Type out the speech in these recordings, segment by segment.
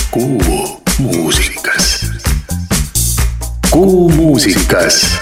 Kuu muusikas. Kuu muusikas.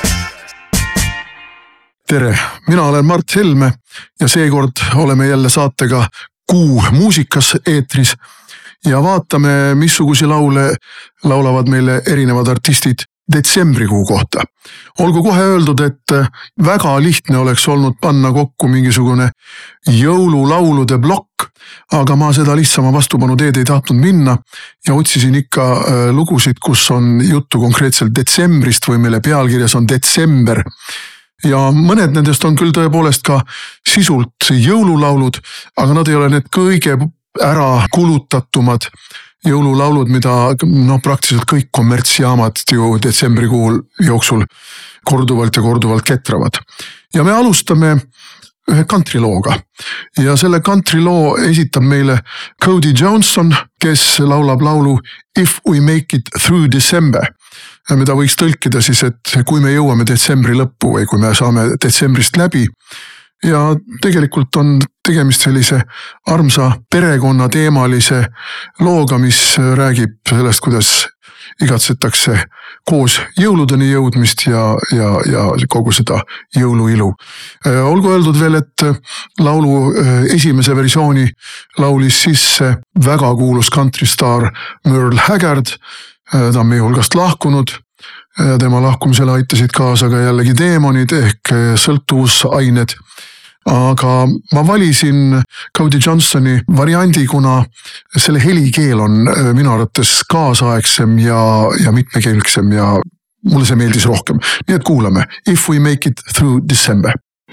Tere, mina olen Mart Helme ja seekord oleme jälle saatega Kuu muusikas eetris ja vaatame, missugusi laule laulavad meile erinevad artistid detsembrikuu kohta. Olgu kohe öeldud, et väga lihtne oleks olnud panna kokku mingisugune jõululaulude blokk, aga ma seda lihtsama vastupanu teed ei tahtnud minna ja otsisin ikka lugusid, kus on juttu konkreetselt detsembrist või mille pealkirjas on detsember. Ja mõned nendest on küll tõepoolest ka sisult jõululaulud, aga nad ei ole need kõige ära kulutatumad jõululaulud, mida praktiliselt kõik kommertsjaamad ju detsembrikuul jooksul korduvalt ja korduvalt ketravad. Ja me alustame ühe countrylooga ja selle countryloo esitab meile Cody Johnson, kes laulab laulu If We Make It Through December, mida võiks tõlkida siis, et kui me jõuame detsembri lõppu või kui me saame detsembrist läbi. Ja tegelikult on tegemist sellise armsa perekonna teemalise looga, mis räägib sellest, kuidas igatsetakse koos jõuludeni jõudmist ja kogu seda jõuluilu. Olgu öeldud veel, et laulu esimese versiooni laulis sisse väga kuulus countrystaar Merle Haggard. Ta on meie hulgast lahkunud ja tema lahkumisele aitasid kaasa ka jällegi deemonid ehk sõltuvusained. Aga ma valisin Cody Johnsoni variandi, kuna selle helikeel on minu arvates kaasaegsem ja mitmekeelsem ja mulle see meeldis rohkem. Nii et kuulame If We Make It Through December.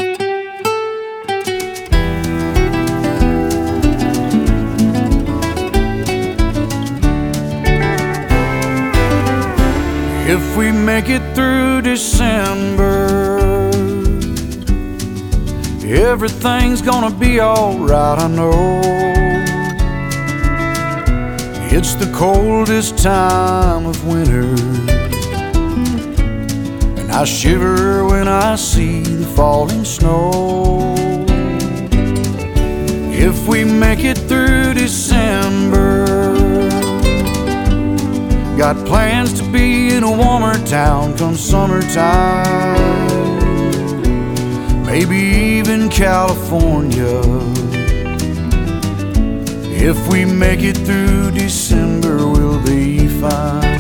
If we make it through December, everything's gonna be alright, I know. It's the coldest time of winter, and I shiver when I see the falling snow. If we make it through December, got plans to be in a warmer town come summertime, maybe even California. If we make it through December, we'll be fine.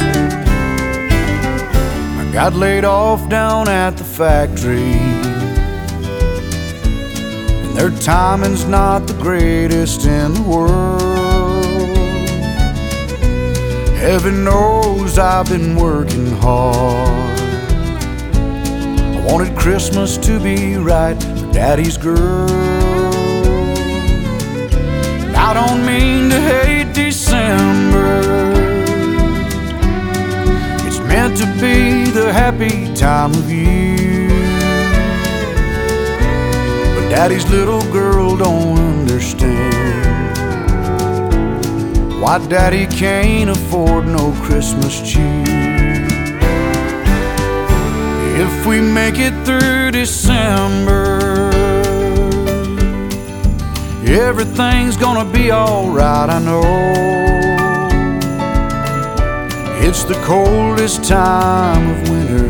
I got laid off down at the factory, and their timing's not the greatest in the world. Heaven knows I've been working hard. I wanted Christmas to be right for Daddy's girl. And I don't mean to hate December, it's meant to be the happy time of year. But Daddy's little girl don't understand why Daddy can't afford no Christmas cheer. If we make it through December, everything's gonna be alright, I know. It's the coldest time of winter,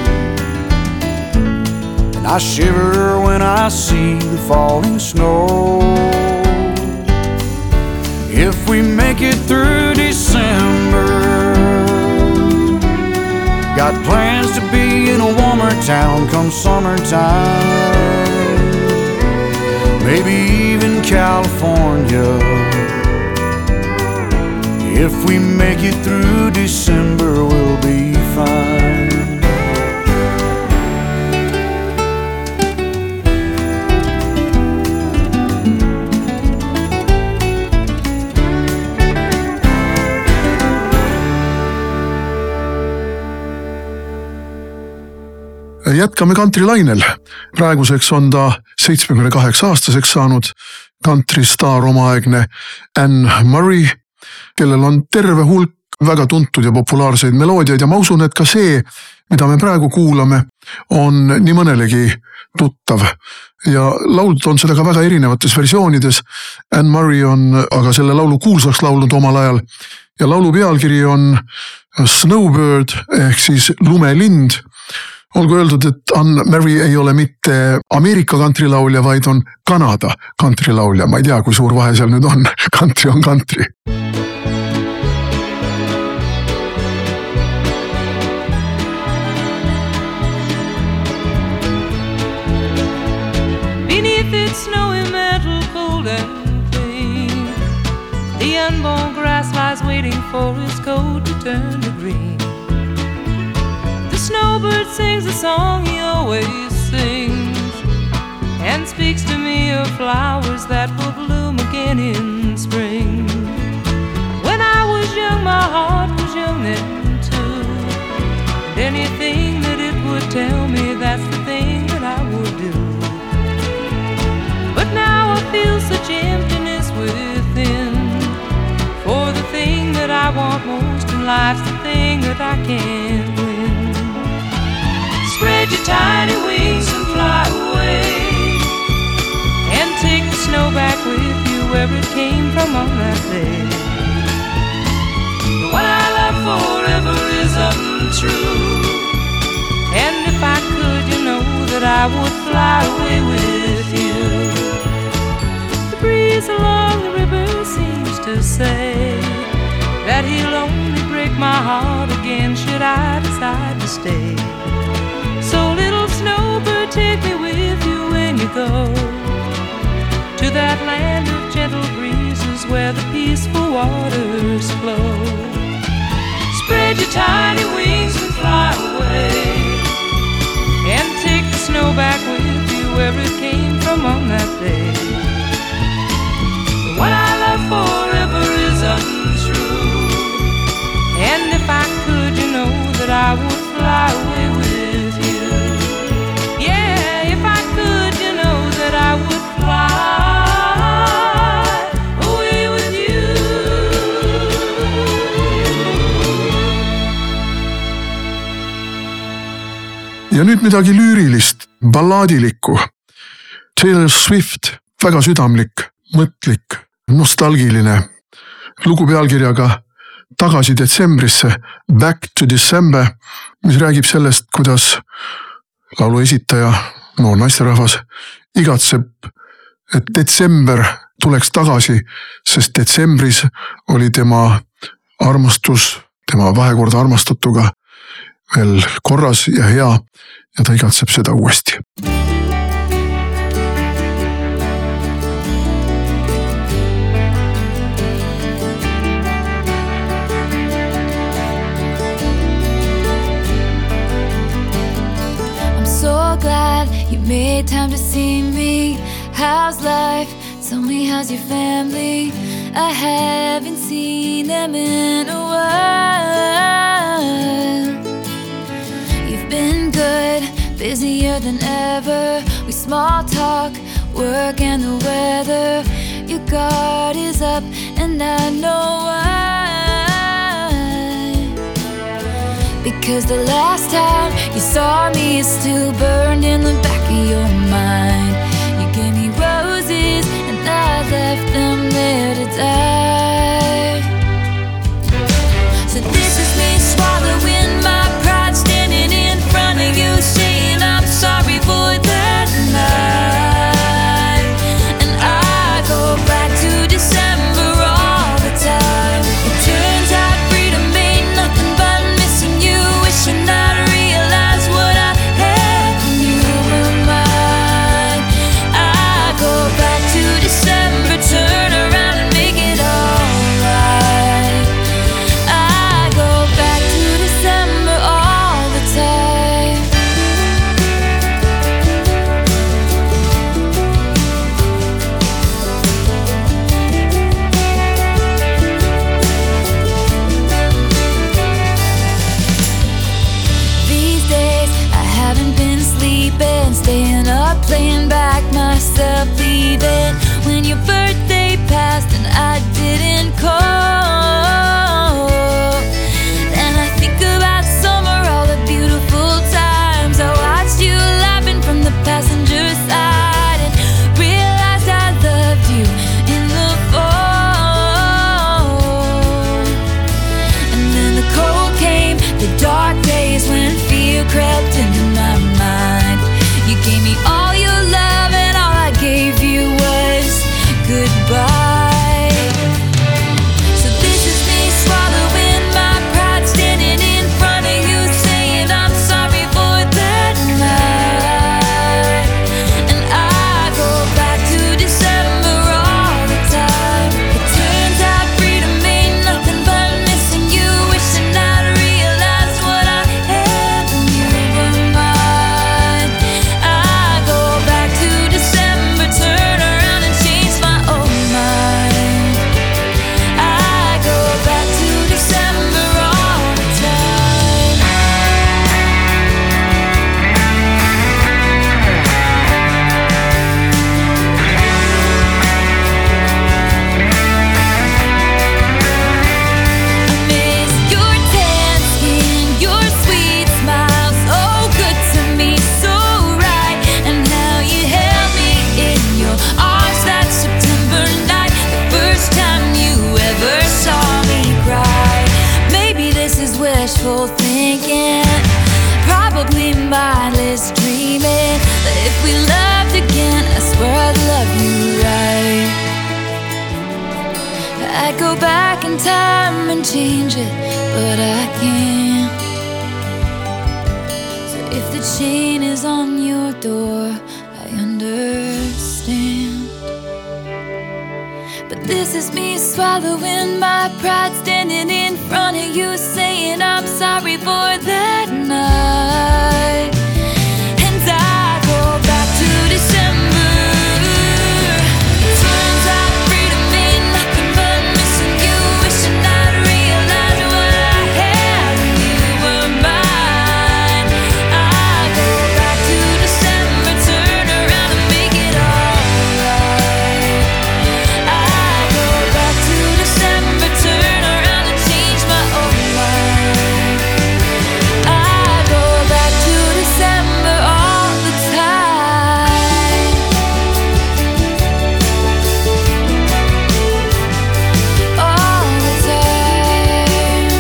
and I shiver when I see the falling snow. If we make it through December, got plans to be in a warmer town come summertime, maybe even California. If we make it through December, we'll be fine. Jätkame countrylainel. Praeguseks on ta 78-aastaseks saanud countrystaar omaaegne Anne Murray, kellel on terve hulk väga tuntud ja populaarseid meloodiaid ja ma usun, et ka see, mida me praegu kuulame, on nii mõnelegi tuttav. Ja laulud on seda ka väga erinevates versioonides. Anne Murray on aga selle laulu kuulsaks laulnud omal ajal ja laulu pealkiri on Snowbird ehk siis lumelind. Olgu öeldud, et Anne Murray ei ole mitte Ameerika kantrilaulja, vaid on Kanada kantrilaulja. Ma ei tea, kui suur vahe seal nüüd on. Kantri on kantri. Beneath its snowy mantle, cold and clean, the unborn grass lies waiting for its coat to turn to green. The snowbird sings a song he always sings, and speaks to me of flowers that will bloom again in spring. When I was young, my heart was young then too, and anything that it would tell me, that's the thing that I would do. But now I feel such emptiness within, for the thing that I want most in life's the thing that I can't win. Spread your tiny wings and fly away, and take the snow back with you where it came from on that day. The one I love forever is untrue, and if I could, you know that I would fly away with you. The breeze along the river seems to say that he'll only break my heart again should I decide to stay. So little snowbird, take me with you when you go to that land of gentle breezes where the peaceful waters flow. Spread your tiny wings and fly away, and take the snow back with you where it came from on that day. The one I love forever is untrue, and if I could, you know that I would fly away with you. Yeah, if I could, you know that I would fly away with you. Ja nüüd midagi lüürilist, ballaadilikku. Taylor Swift, väga südamlik, mõtlik, nostalgiline. Lugu pealkirjaga Tagasi detsembrisse, Back to December, mis räägib sellest, kuidas laulu esitaja, noor naisterahvas, igatseb, et detsember tuleks tagasi, sest detsembris oli tema armastus, tema vahekord armastatuga veel korras ja hea, ja ta igatseb seda uuesti. Glad you made time to see me. How's life? Tell me, how's your family? I haven't seen them in a while. You've been good, busier than ever. We small talk, work and the weather. Your guard is up and I know why. Because the last time you saw me is still burned in the back of your mind. You gave me roses and I left them there to die. So this is me swallowing my pride, standing in front of you saying I'm sorry for that night. And I go back to December all the time. It turns out freedom ain't nothing but should not realize what I had when you were mine. I go back to December, turn around. I'd go back in time and change it, but I can't. So if the chain is on your door, I understand. But this is me swallowing my pride, standing in front of you, saying I'm sorry for that night. And I go back to December. Turns out freedom ain't nothing but missing you, wishing I'd realized what I had when you were mine. I go back to December, turn around and make it alright. I go back to December, turn around and change my own life. I go back to December all the time. All the time.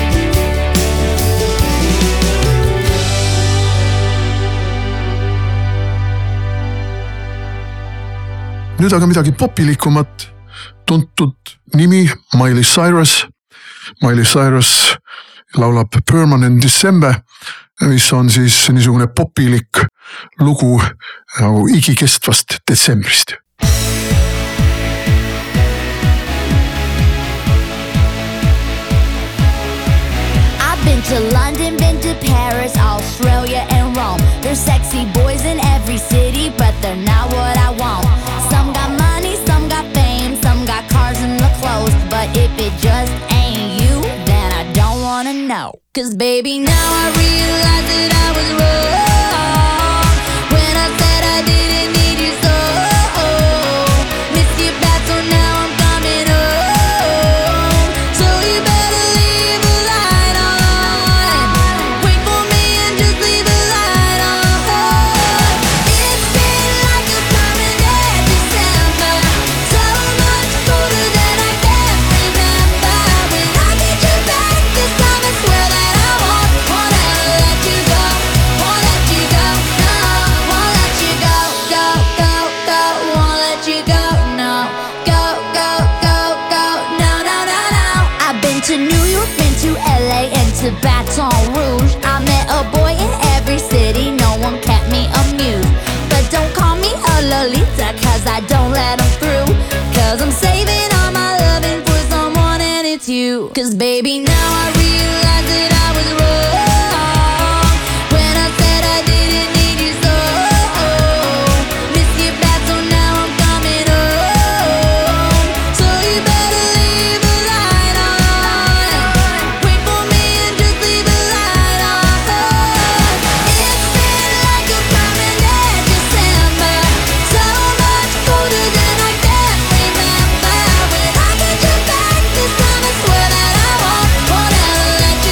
nüüd aga midagi popilikumat. Tuntud nimi Miley Cyrus. Miley Cyrus laulab Permanent December, mis on siis niisugune popilik lugu nagu igikestvast detsembrist. I've been to London, been to Paris, Australia and Rome. There's sexy boys in every city, but they're not what I want. Some got money, some got fame, some got cars and the clothes. But if it just ain't you, then I don't wanna know. Cause baby, now I realize that I was wrong when I said I didn't need you so. Miss you bad, so now I'm coming home. So you better leave a light on. Wait for me and just leave a light on. It's been like a permanent December, so much colder than I can remember. When I get you back this time, I swear that I won't ever let you go. Won't let you go, no. Won't let you go, go, go, go. Won't let you go, no. Go, go, go, go. No, no, no, no. I've been to New York, been to LA, and to Baton Rouge. I met a boy in every city, no one kept me amused. But don't call me a Lolita, cause I don't let them through. Cause I'm saving all my loving for someone and it's you. Cause baby, now I realize that I was wrong when I said I didn't need you so. Miss you bad, so now I'm coming home. So you better leave a light on. Wait for me and just leave a light on. It's been like a permanent December, so much colder than I can remember. When I get you back this time, I swear that I won't ever let you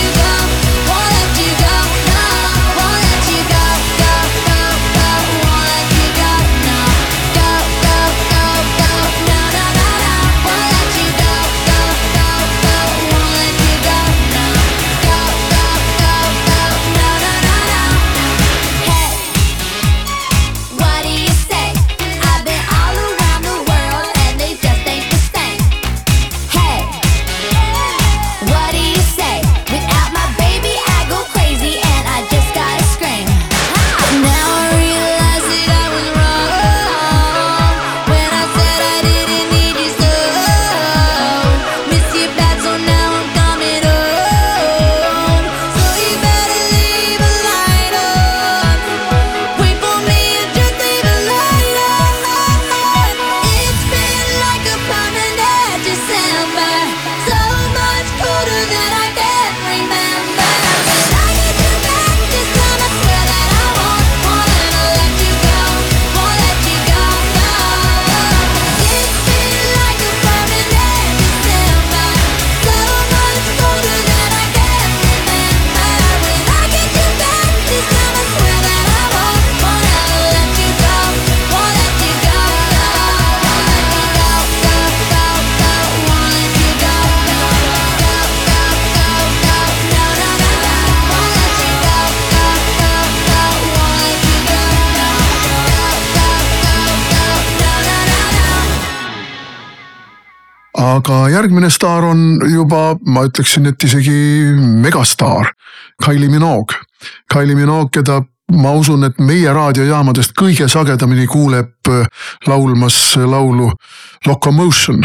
aga järgmine staar on juba, ma ütleksin, et isegi megastaar, Kylie Minogue. Kylie Minogue, keda ma usun, et meie raadiojaamadest kõige sagedamini kuuleb laulmas laulu Locomotion.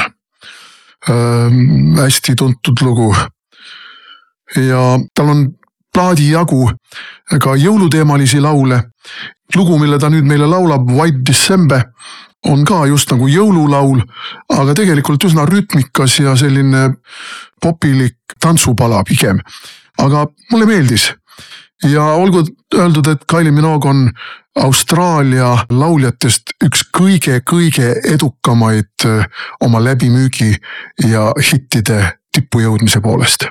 Hästi tuntud lugu. Ja tal on plaadi jagu ka jõuluteemalisi laule. Lugu, mille ta nüüd meile laulab, White December, on ka just nagu jõululaul, aga tegelikult üsna rütmikas ja selline popilik tantsupala pigem. Aga mulle meeldis. Ja olgu öeldud, et Kylie Minogue on Austraalia lauljatest üks kõige edukamaid oma läbimüügi ja hittide tippu jõudmise poolest.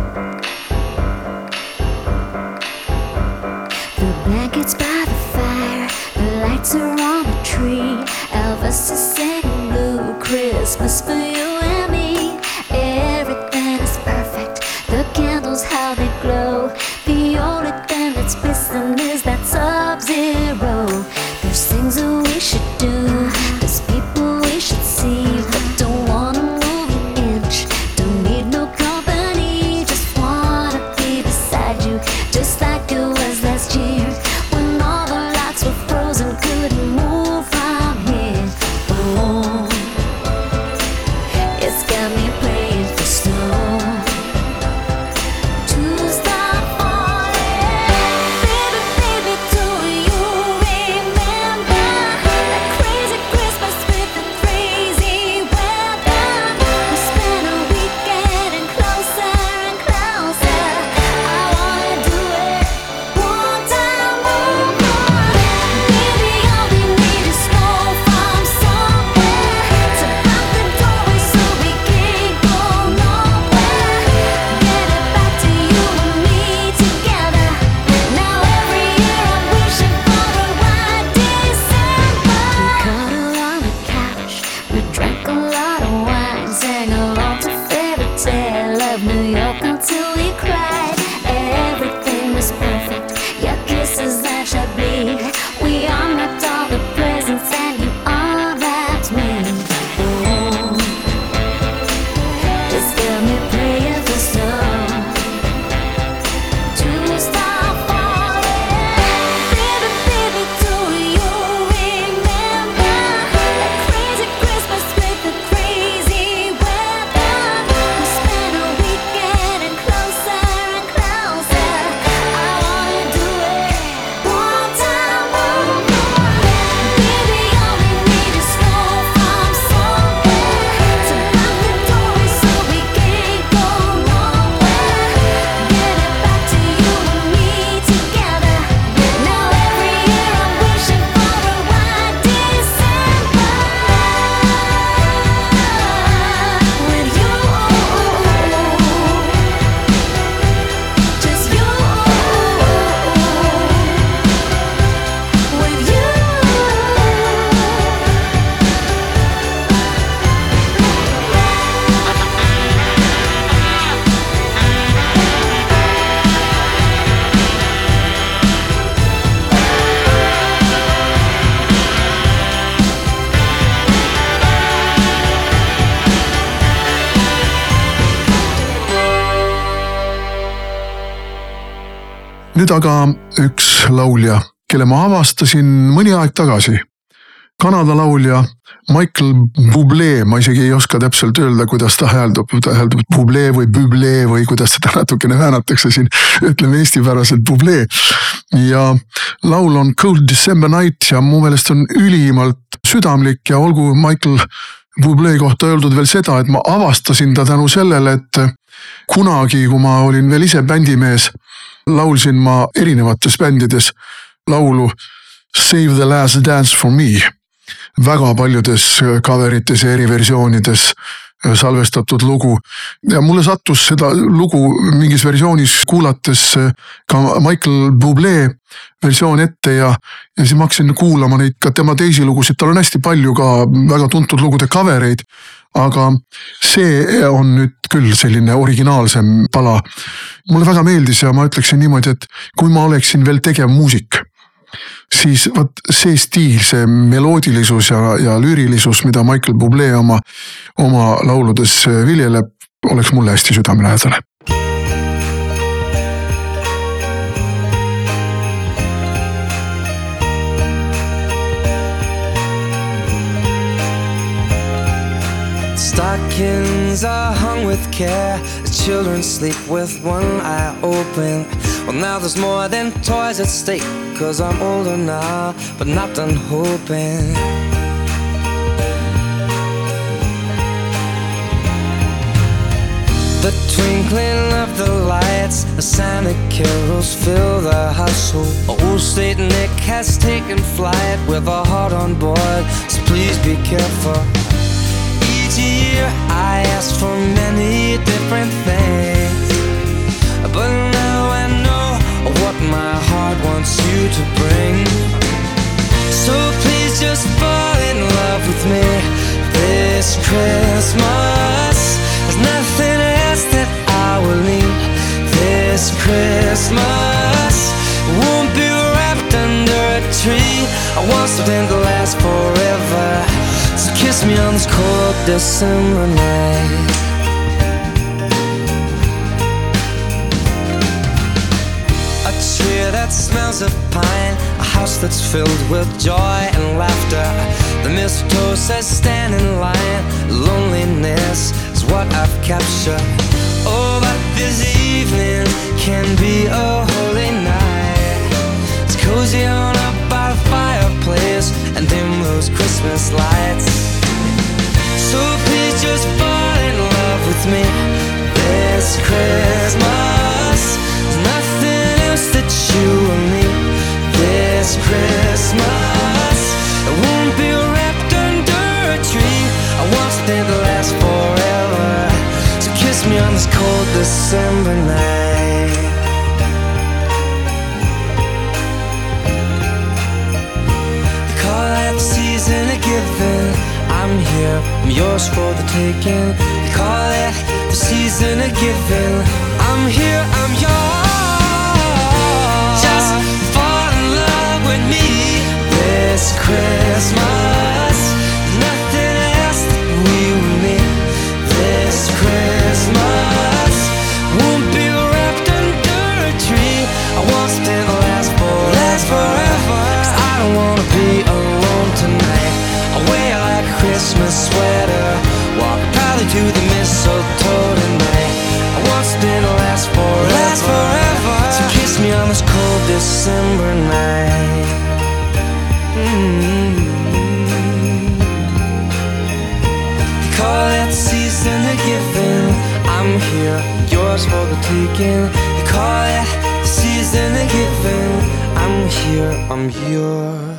The blankets by the fire, the lights are on the tree. Elvis is singing Blue Christmas for you and me. Everything is perfect, the candles how they glow. The only thing that's missing is that Sub-Zero. There's things that we should do, there's people we should see, but don't wanna move an inch, don't need no company, just wanna be beside you, just like it was last year, when all the lights were frozen, couldn't move from here. Oh, it's got me praying for snow to stop falling. Baby, baby, do you remember that crazy Christmas with the crazy weather? We spent a week getting closer and closer. I wanna do it one time more. Baby, all we need is snow from somewhere to block the doorway so we can't go nowhere. Get it back to you and me together. Now every year I'm wishing for a white December. We cuddled on the couch, we drank a lot of wine, sang along to fairy tale of New York until we cried. Everything was perfect, your kisses that should bleed. We unwrapped all the presents and you unwrapped me. Oh, just got me praying for snow to stop falling. Baby, baby, do you remember that crazy Christmas with the crazy weather? We spent a week getting closer and closer. I wanna do it one time more. Baby, all we need is snow from somewhere to block the doorway so we can't go nowhere. Get it back to you and me together. Now every year I'm wishing for a white December with you, just you, with you. Nüüd aga üks laulja, kelle ma avastasin mõni aeg tagasi. Kanada laulja Michael Bublé, ma isegi ei oska täpselt öelda, kuidas ta hääldub Bublé või Bublé või kuidas seda natukene väänatakse siin, ütleme eestipäraselt Bublé. Ja laul on Cold December Night ja mu meelest on ülimalt südamlik ja olgu Michael Bublé kohta öeldud veel seda, et ma avastasin ta tänu sellele, et kunagi, kui ma olin veel ise bändimees, laulsin ma erinevates bändides laulu Save the Last Dance for Me. Väga paljudes coverites ja eriversioonides salvestatud lugu. Ja mulle sattus seda lugu mingis versioonis kuulates ka Michael Bublé versioon ette ja siis ma hakkasin kuulama neid ka tema teisi lugusid. Tal on hästi palju ka väga tuntud lugude covereid, aga see on nüüd küll selline originaalsem pala. Mulle väga meeldis ja ma ütleksin niimoodi, et kui ma oleksin veel tegev muusik, siis võt see stiil, see meloodilisus ja lüürilisus, mida Michael Bublé oma lauludes viljeleb, oleks mulle hästi südamelähedane. Stockings are hung with care. The children sleep with one eye open. Well, now there's more than toys at stake, 'cause I'm older now, but not done hoping. The twinkling of the lights, the Santa carols fill the household. Old Saint Nick has taken flight with a heart on board, so please be careful. Each year I ask for many different things, but now I know what my heart wants you to bring. So please just fall in love with me this Christmas. There's nothing else that I will need this Christmas. Won't be wrapped under a tree. I want something to last forever. So kiss me on this cold December night. A tree that smells of pine, a house that's filled with joy and laughter. The mistletoe says stand in line. Loneliness is what I've captured. Oh, but this evening can be a holy night. It's cozy on up by the fireplace and dim those Christmas lights. So please just fall in love with me this Christmas. There's nothing else that you will need this Christmas. It won't be wrapped under a tree. I want something to last forever. So kiss me on this cold December night. They call that season of giving. I'm here, I'm yours for the taking. They call it the season of giving. I'm here, I'm yours. Just fall in love with me this Christmas. Nothing else that we will need this Christmas. Won't be wrapped under a tree. I want something to last forever. 'Cause I don't wanna be alone tonight. I wear like a Christmas sweater, walk proudly to the mistletoe tonight. I want something to last forever. So kiss me on this cold December night. They call it the season of giving. I'm here, yours for the taking. They call it the season of giving. I'm here, I'm yours.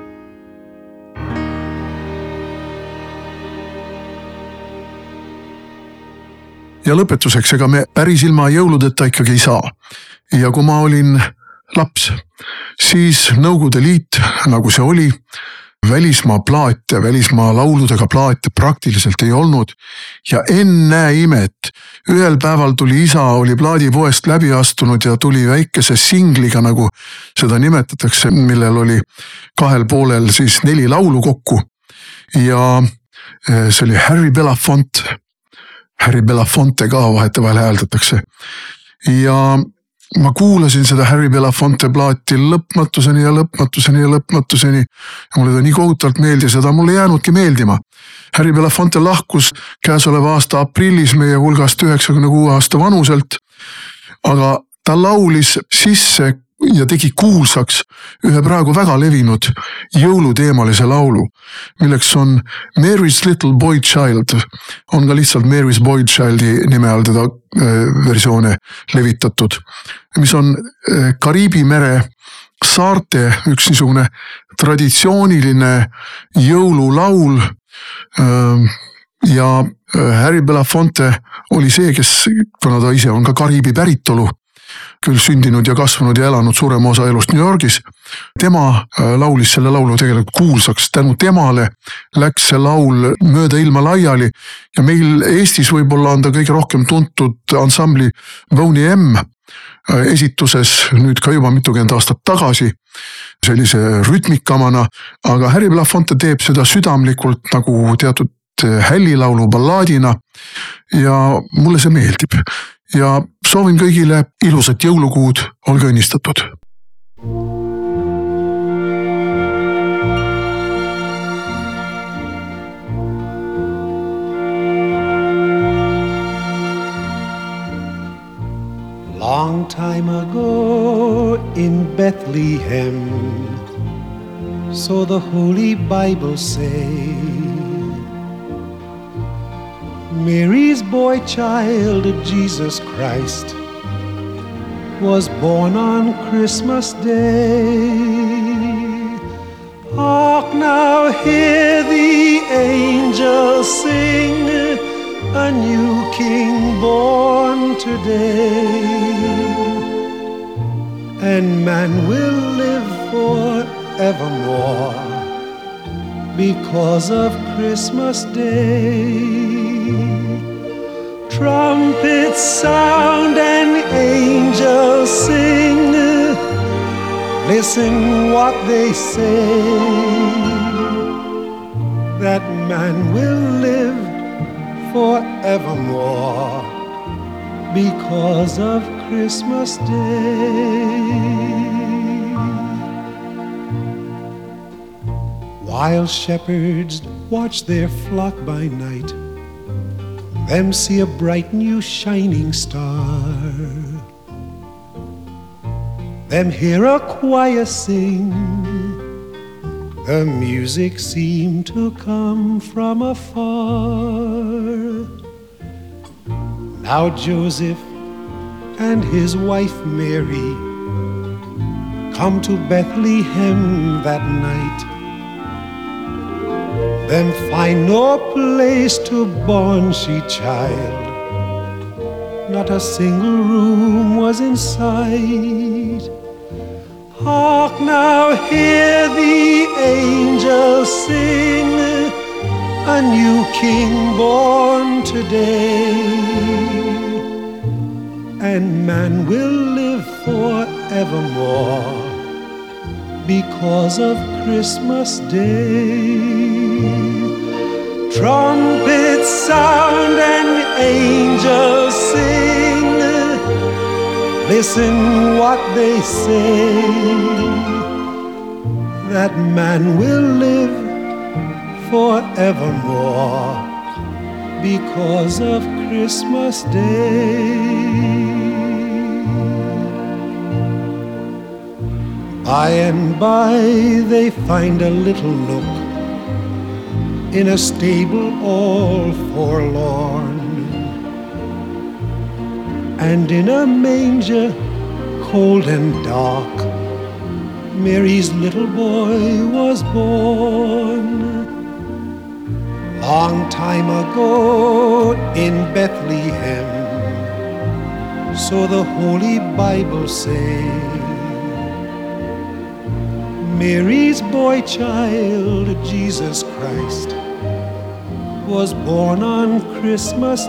Ja lõpetuseks, ega me päris ilma jõuludeta ikkagi ei saa. Ja kui ma olin laps, siis Nõukogude Liit, nagu see oli, välismaa plaate, välismaa lauludega plaate praktiliselt ei olnud. Ja ennäe imet, ühel päeval tuli isa, oli plaadipoest läbi astunud ja tuli väikese singliga, nagu seda nimetatakse, millel oli kahel poolel siis 4 laulu kokku. Ja see oli Harry Belafonte. Harry Belafonte ka vahetevahel hääldatakse. Ja ma kuulasin seda Harry Belafonte plaati lõpmatuseni ja lõpmatuseni ja lõpmatuseni. Ja mulle ta nii kohutavalt meeldis, seda mulle jäänudki meeldima. Harry Belafonte lahkus käesoleva aasta aprillis meie hulgast 96 aasta vanuselt. Aga ta laulis sisse ja tegi kuulsaks ühe praegu väga levinud jõuluteemalise laulu, milleks on Mary's Little Boy Child. On ka lihtsalt Mary's Boy Childi nime all teda versioone levitatud, mis on Kariibi mere saarte üks niisugune traditsiooniline jõululaul. Ja Harry Belafonte oli see, kes, kuna ta ise on ka Kariibi päritolu, küll sündinud ja kasvanud ja elanud suurema osa elust New Yorgis. Tema laulis selle laulu tegelikult kuulsaks. Tänu temale läks see laul mööda ilma laiali ja meil Eestis võib-olla on ta kõige rohkem tuntud ansambli Boney M. esituses nüüd ka juba mitukümmend aastat tagasi sellise rütmikamana, aga Harry Belafonte teeb seda südamlikult nagu teatud hällilaulu ballaadina ja mulle see meeldib. Ja soovin kõigile ilusat jõulukuud, olge õnnistatud. Long time ago in Bethlehem, so the Holy Bible say, Mary's boy child, Jesus Christ, was born on Christmas Day. Hark now, hear the angels sing, a new king born today. And man will live forevermore because of Christmas Day. Trumpets sound and angels sing, listen what they say, that man will live forevermore because of Christmas Day. While shepherds watch their flock by night, them see a bright new shining star, them hear a choir sing, the music seemed to come from afar. Now Joseph and his wife Mary come to Bethlehem that night. Them find no place to born she child, not a single room was in sight. Hark now, hear the angels sing, a new king born today. And man will live forevermore because of Christmas Day. Trumpets sound and angels sing, listen what they say, that man will live forevermore because of Christmas Day. By and by they find a little nook in a stable all forlorn, and in a manger cold and dark Mary's little boy was born. Long time ago in Bethlehem, so the Holy Bible say, Mary's boy child, Jesus Christ, was born on Christmas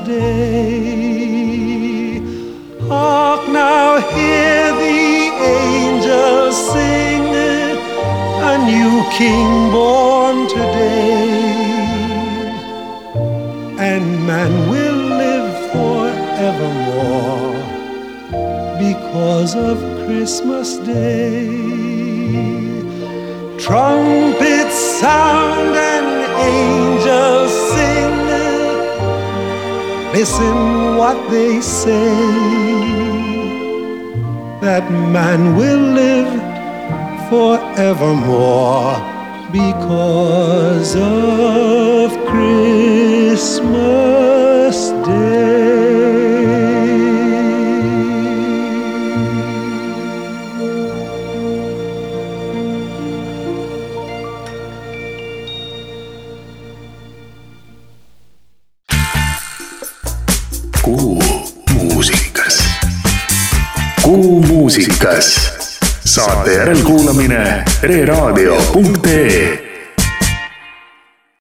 Day. Hark now, hear the angels sing, a new king born today. And man will live forevermore because of Christmas Day. Trumpets sound and angels sing, listen what they say, that man will live forevermore because of Christmas Day. Kuu muusikas. Saate järelkuulamine reeraadio.ee